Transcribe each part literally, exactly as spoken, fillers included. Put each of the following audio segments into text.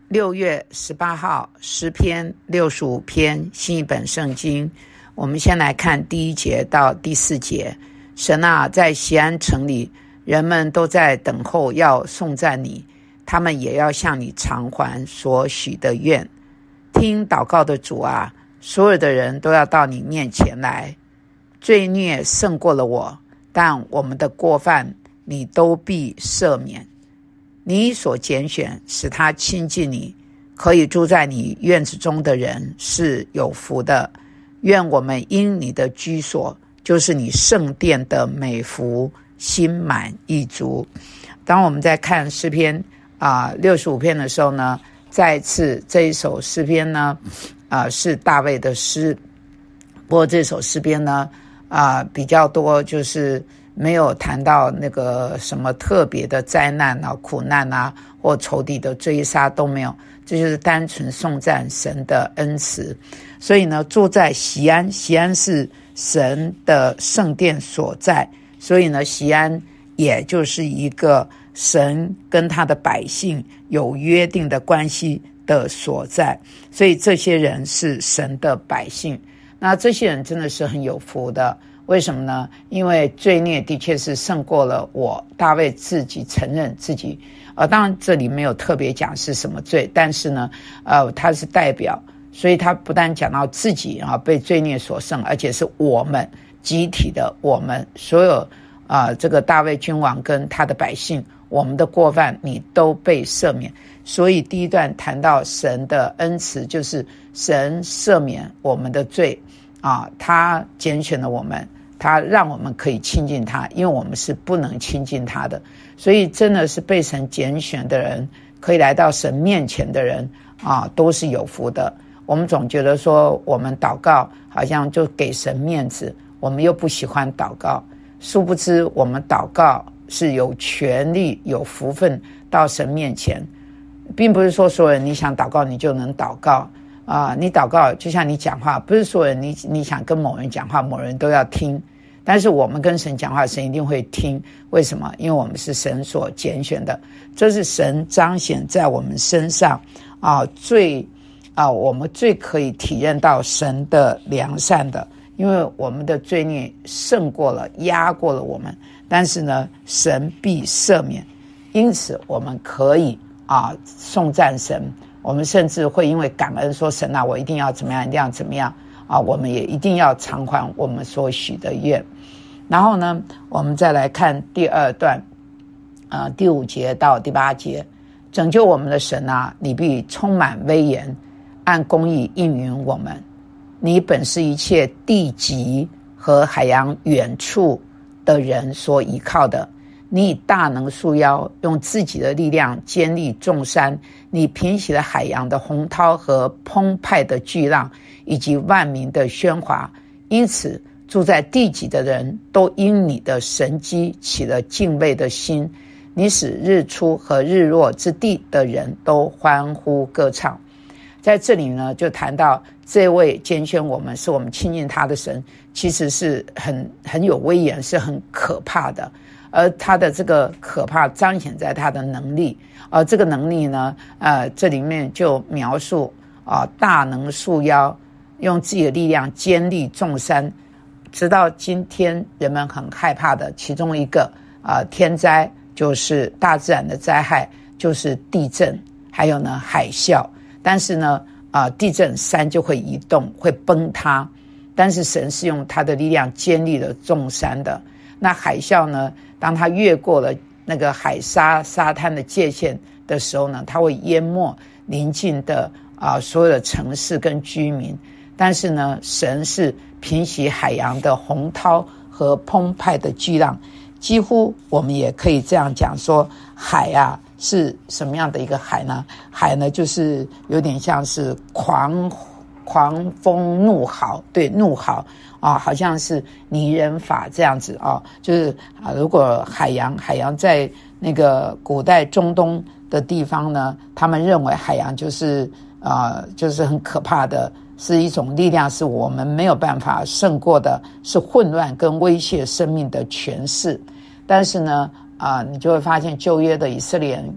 六月十八号，诗篇六十五篇，新一本圣经。我们先来看第一节到第四节。神啊，在锡安城里，人们都在等候要颂赞你，他们也要向你偿还所许的愿。听祷告的主啊，所有的人都要到你面前来。罪孽胜过了我，但我们的过犯你都必赦免。你所拣选使他亲近你，可以住在你院子中的人是有福的。愿我们因你的居所，就是你圣殿的美福，心满意足。当我们在看诗篇啊六十五篇的时候呢，再一次这一首诗篇呢啊是大卫的诗。不过这首诗篇呢啊比较多就是没有谈到那个什么特别的灾难啊、苦难啊，或仇敌的追杀都没有，这就是单纯颂赞神的恩慈。所以呢，住在锡安，锡安是神的圣殿所在，所以呢，锡安也就是一个神跟他的百姓有约定的关系的所在，所以这些人是神的百姓。那这些人真的是很有福的。为什么呢？因为罪孽的确是胜过了我。大卫自己承认自己，呃，当然这里没有特别讲是什么罪，但是呢，呃，他是代表，所以他不但讲到自己啊被罪孽所胜，而且是我们集体的，我们所有啊、呃、这个大卫君王跟他的百姓，我们的过犯你都被赦免。所以第一段谈到神的恩慈，就是神赦免我们的罪啊，他拣选了我们。他让我们可以亲近他，因为我们是不能亲近他的，所以真的是被神拣选的人，可以来到神面前的人啊，都是有福的。我们总觉得说我们祷告好像就给神面子，我们又不喜欢祷告，殊不知我们祷告是有权利有福分到神面前，并不是说所有人你想祷告你就能祷告啊、呃，你祷告就像你讲话，不是所有人你你想跟某人讲话，某人都要听。但是我们跟神讲话，神一定会听。为什么？因为我们是神所拣选的，这是神彰显在我们身上啊，最啊，我们最可以体验到神的良善的。因为我们的罪孽胜过了，压过了我们，但是呢，神必赦免，因此我们可以啊颂赞神。我们甚至会因为感恩说，神啊，我一定要怎么样，一定要怎么样啊！我们也一定要偿还我们所许的愿。然后呢，我们再来看第二段，呃，第五节到第八节，拯救我们的神啊，你必充满威严，按公义应允我们。你本是一切地极和海洋远处的人所依靠的。你以大能束腰，用自己的力量坚立众山。你平息了海洋的洪涛和澎湃的巨浪，以及万民的喧哗。因此，住在地极的人都因你的神迹起了敬畏的心。你使日出和日落之地的人都欢呼歌唱。在这里呢，就谈到这位拣选我们，是我们亲近他的神，其实是很很有威严，是很可怕的。而他的这个可怕彰显在他的能力，而这个能力呢，呃，这里面就描述啊、呃，大能束腰，用自己的力量坚立众山。直到今天，人们很害怕的其中一个啊、呃、天灾，就是大自然的灾害，就是地震，还有呢海啸。但是呢，啊、呃，地震山就会移动，会崩塌，但是神是用他的力量坚立了众山的。那海啸呢，当它越过了那个海沙沙滩的界限的时候呢，它会淹没邻近的啊、呃、所有的城市跟居民。但是呢，神是平息海洋的洪涛和澎湃的巨浪。几乎我们也可以这样讲说，海啊是什么样的一个海呢？海呢就是有点像是狂狂风怒号，对，怒号啊，好像是拟人法这样子啊，就是啊，如果海洋海洋在那个古代中东的地方呢，他们认为海洋就是啊，就是很可怕的，是一种力量，是我们没有办法胜过的，是混乱跟威胁生命的权势。但是呢，啊，你就会发现旧约的以色列人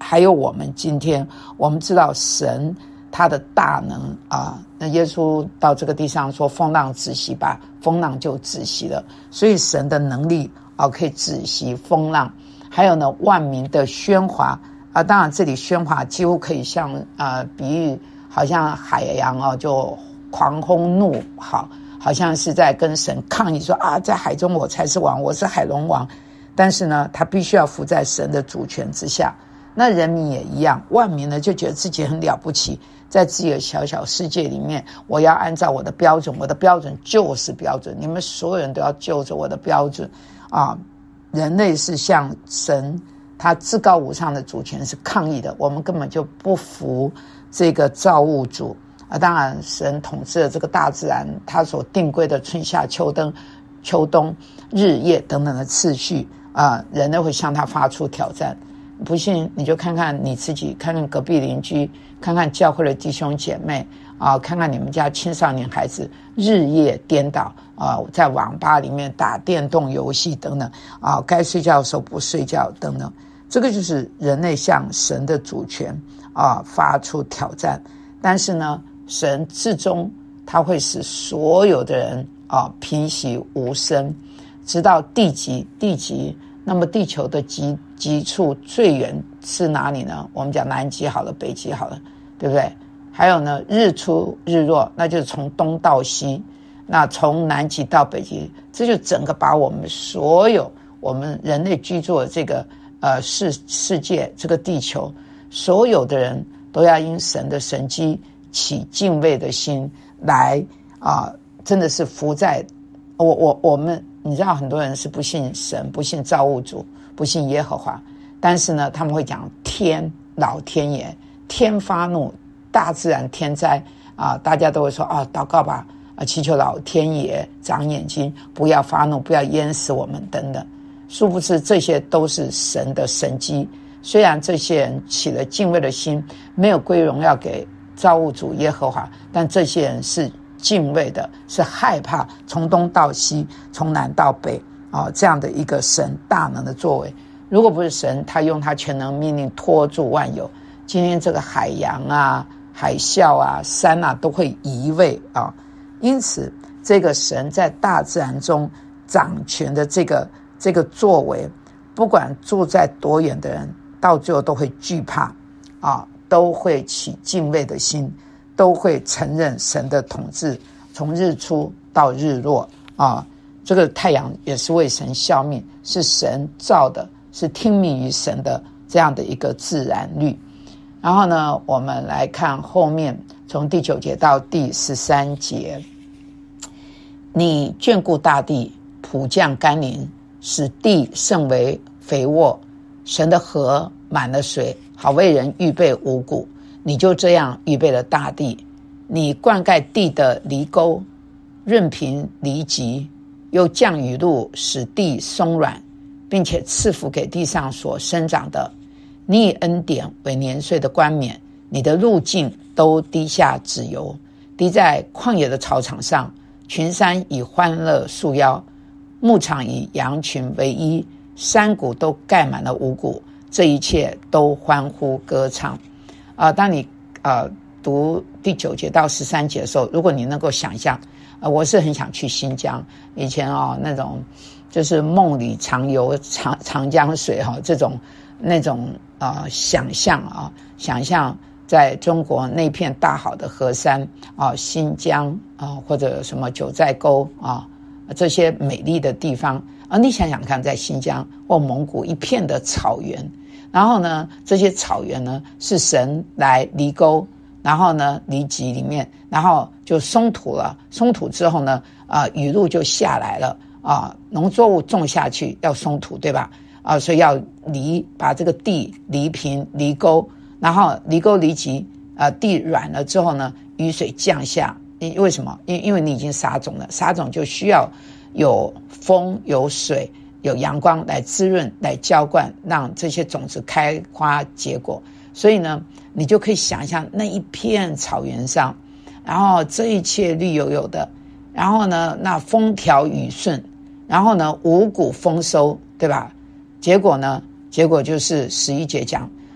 还有我们今天，我们知道神他的大能啊，那耶稣到这个地上说风浪止息吧，风浪就止息了。所以神的能力啊，可以止息风浪。还有呢，万民的喧哗啊，当然这里喧哗几乎可以像啊比喻，好像海洋啊就狂轰怒号，好像是在跟神抗议说啊，在海中我才是王，我是海龙王。但是呢，他必须要服在神的主权之下。那人民也一样，万民呢就觉得自己很了不起，在自己的小小世界里面，我要按照我的标准，我的标准就是标准，你们所有人都要就着我的标准啊！人类是向神他至高无上的主权是抗议的，我们根本就不服这个造物主啊！当然，神统治了这个大自然，他所定规的春夏秋冬、秋冬日夜等等的次序啊，人类会向他发出挑战。不信你就看看你自己，看看隔壁邻居，看看教会的弟兄姐妹啊，看看你们家青少年孩子日夜颠倒啊，在网吧里面打电动游戏等等啊，该睡觉的时候不睡觉等等，这个就是人类向神的主权啊发出挑战。但是呢，神至终他会使所有的人啊平息无声，直到地极，地极。那么地球的极极处最远是哪里呢？我们讲南极好了，北极好了，对不对？还有呢，日出日落，那就是从东到西，那从南极到北极，这就整个把我们所有我们人类居住的这个呃世世界这个地球，所有的人都要因神的神迹起敬畏的心来啊、呃，真的是服在我我我们。你知道很多人是不信神，不信造物主，不信耶和华，但是呢他们会讲天，老天爷，天发怒，大自然天灾啊，大家都会说啊，祷告吧，啊，祈求老天爷长眼睛，不要发怒，不要淹死我们等等。殊不知这些都是神的神迹，虽然这些人起了敬畏的心，没有归荣耀给造物主耶和华，但这些人是敬畏的，是害怕从东到西，从南到北啊、哦，这样的一个神大能的作为。如果不是神，他用他全能命令托住万有，今天这个海洋啊、海啸啊、山啊都会移位啊。因此，这个神在大自然中掌权的这个这个作为，不管住在多远的人，到最后都会惧怕啊，都会起敬畏的心。都会承认神的统治，从日出到日落啊，这个太阳也是为神效命，是神造的，是听命于神的这样的一个自然律。然后呢，我们来看后面，从第九节到第十三节，你眷顾大地，普降甘霖，使地甚为肥沃，神的河满了水，好为人预备五谷。你就这样预备了大地，你灌溉地的犁沟，润平犁脊，又降雨露，使地松软，并且赐福给地上所生长的。你以恩典为年岁的冠冕，你的路径都滴下脂油，滴在旷野的草场上，群山以欢乐束腰，牧场以羊群为衣，山谷都盖满了五谷，这一切都欢呼歌唱。啊、呃，当你呃读第九节到十三节的时候，如果你能够想象，呃，我是很想去新疆，以前哦那种就是梦里常游长长江水哈、哦，这种那种呃想象啊，想象在中国那片大好的河山啊、呃，新疆啊、呃、或者什么九寨沟啊、呃、这些美丽的地方啊、呃，你想想看，在新疆或蒙古一片的草原。然后呢，这些草原呢是神来犁沟，然后呢犁脊里面，然后就松土了。松土之后呢，啊、呃、雨露就下来了啊、呃，农作物种下去要松土，对吧？啊、呃，所以要犁，把这个地犁平犁沟，然后犁沟犁脊，啊、呃、地软了之后呢，雨水降下。因为什么？因因为你已经撒种了，撒种就需要有风有水。有阳光来滋润，来浇灌，让这些种子开花结果。所以呢，你就可以想象那一片草原上，然后这一切绿油油的，然后呢，那风调雨顺，然后呢，五谷丰收，对吧？结果呢，结果就是十一节讲，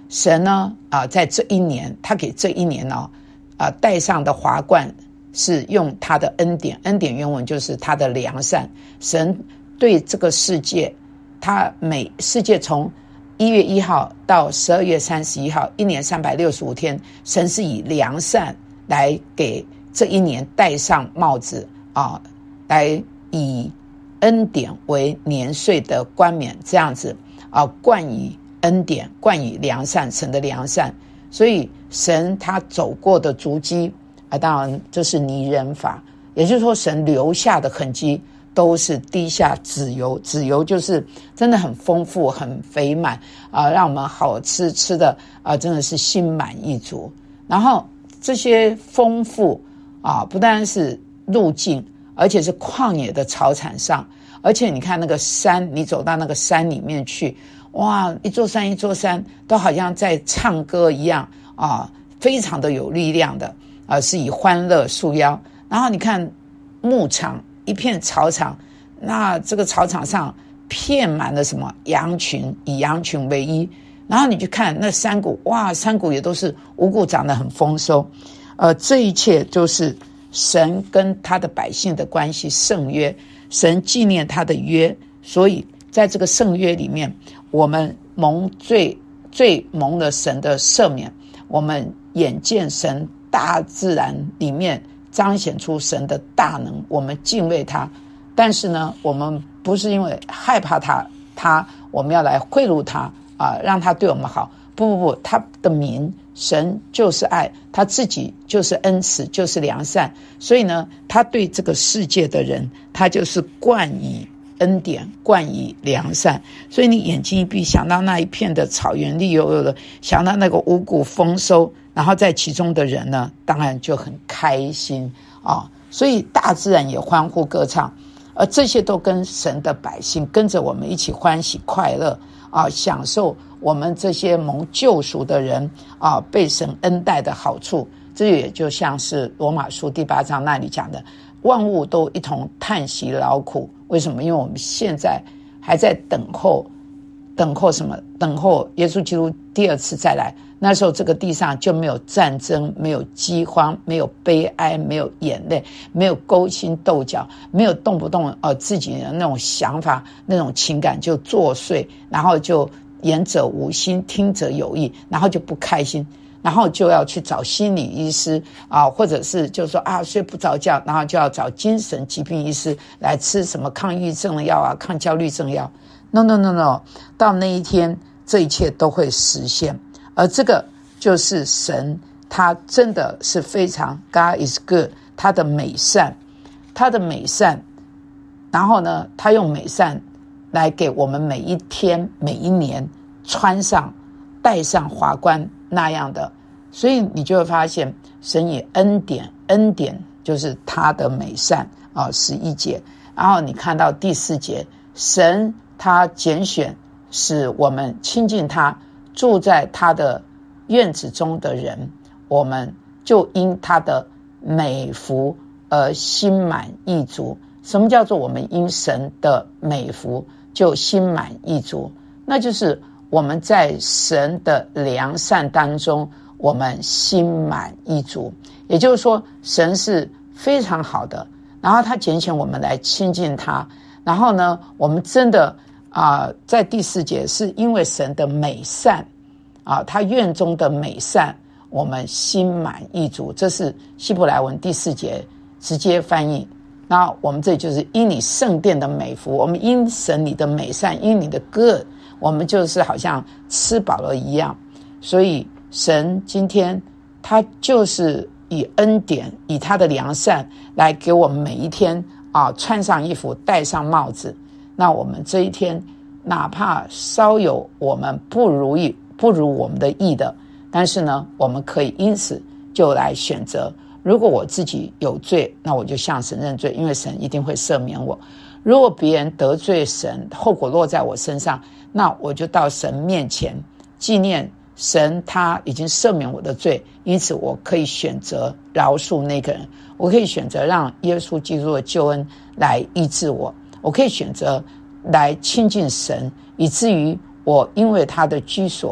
神呢啊，在这一年，他给这一年呢啊戴上的华冠是用他的恩典，恩典原文就是他的良善。神对这个世界，他每世界从一月一号到十二月三十一号，一年三百六十五天，神是以良善来给这一年戴上帽子啊，来以恩典为年岁的冠冕，这样子啊，冠以恩典，冠以良善，神的良善。所以神他走过的足迹啊，当然这是拟人法，也就是说神留下的痕迹都是滴下脂油，脂油就是真的很丰富很肥满啊，让我们好吃吃的啊，真的是心满意足。然后这些丰富啊，不单是路径，而且是旷野的草场上，而且你看那个山，你走到那个山里面去，哇，一座山一座山都好像在唱歌一样啊，非常的有力量的啊，是以欢乐束腰。然后你看牧场，一片草场，那这个草场上遍满了什么羊群，以羊群为一。然后你去看那山谷，哇，山谷也都是五谷长得很丰收。呃，这一切就是神跟他的百姓的关系圣约，神纪念他的约，所以在这个圣约里面，我们蒙最最蒙了神的赦免，我们眼见神大自然里面彰显出神的大能，我们敬畏他。但是呢，我们不是因为害怕他，他我们要来贿赂他啊，让他对我们好。不不不，他的名神就是爱，他自己就是恩慈，就是良善。所以呢，他对这个世界的人，他就是冠以恩典，冠以良善。所以你眼睛一闭，想到那一片的草原绿油油的，想到那个五谷丰收，然后在其中的人呢，当然就很开心啊。所以大自然也欢呼歌唱，而这些都跟神的百姓跟着我们一起欢喜快乐啊，享受我们这些蒙救赎的人啊，被神恩待的好处。这也就像是罗马书第八章那里讲的，万物都一同叹息劳苦。为什么？因为我们现在还在等候，等候什么？等候耶稣基督第二次再来。那时候这个地上就没有战争，没有饥荒，没有悲哀，没有眼泪，没有勾心斗角，没有动不动呃自己的那种想法，那种情感就作祟，然后就言者无心，听者有意，然后就不开心，然后就要去找心理医师啊，或者是就说啊睡不着觉，然后就要找精神疾病医师来吃什么抗抑郁症的药啊，抗焦虑症药。No no no no， 到那一天这一切都会实现。而这个就是神，他真的是非常 God is good， 他的美善，他的美善，然后呢，他用美善来给我们每一天每一年穿上戴上华冠那样的。所以你就会发现神以恩典，恩典就是他的美善啊，十一节。然后你看到第四节，神他拣选使我们亲近他，住在他的院子中的人，我们就因他的美福而心满意足。什么叫做我们因神的美福就心满意足？那就是我们在神的良善当中，我们心满意足。也就是说，神是非常好的，然后他拣选我们来亲近他，然后呢，我们真的啊、呃，在第四节是因为神的美善啊，他院中的美善，我们心满意足。这是希伯来文第四节直接翻译。那我们这就是因你圣殿的美福，我们因神你的美善，因你的 good， 我们就是好像吃饱了一样。所以神今天他就是以恩典，以他的良善来给我们每一天啊穿上衣服，戴上帽子。那我们这一天哪怕稍有我们不如意不如我们的意的，但是呢，我们可以因此就来选择，如果我自己有罪，那我就向神认罪，因为神一定会赦免我。如果别人得罪神，后果落在我身上，那我就到神面前纪念神他已经赦免我的罪，因此我可以选择饶恕那个人，我可以选择让耶稣基督的救恩来医治我，我可以选择来亲近神，以至于我因为他的居所，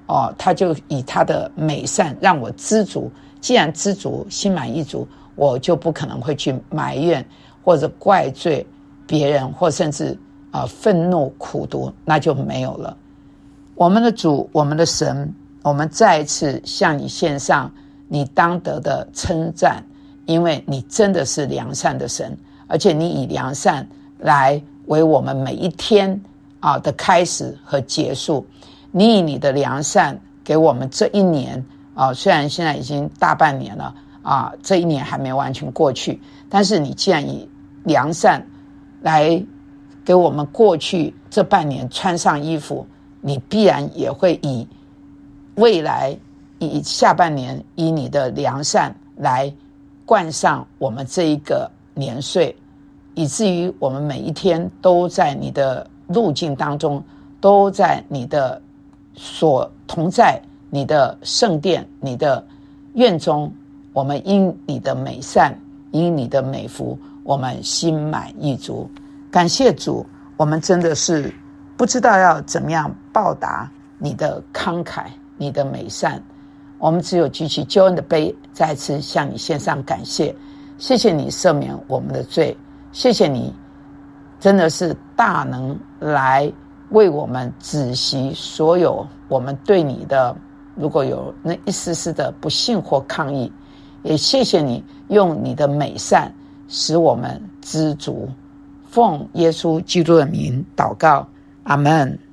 哦，他就以他的美善让我知足，既然知足，心满意足，我就不可能会去埋怨或者怪罪别人，或甚至啊、呃、愤怒苦毒，那就没有了。我们的主，我们的神，我们再一次向你献上你当得的称赞，因为你真的是良善的神，而且你以良善来为我们每一天啊的开始和结束。你以你的良善给我们这一年啊，虽然现在已经大半年了啊，这一年还没完全过去，但是你既然以良善来给我们过去这半年穿上衣服，你必然也会以未来以下半年以你的良善来冠上我们这一个年岁，以至于我们每一天都在你的路径当中，都在你的所同在，你的圣殿，你的院中，我们因你的美善，因你的美福，我们心满意足。感谢主，我们真的是不知道要怎么样报答你的慷慨，你的美善，我们只有举起救恩的杯，再次向你献上感谢。谢谢你赦免我们的罪，谢谢你真的是大能来为我们止息所有我们对你的如果有那一丝丝的不信或抗议，也谢谢你用你的美善使我们知足。奉耶稣基督的名祷告，阿们。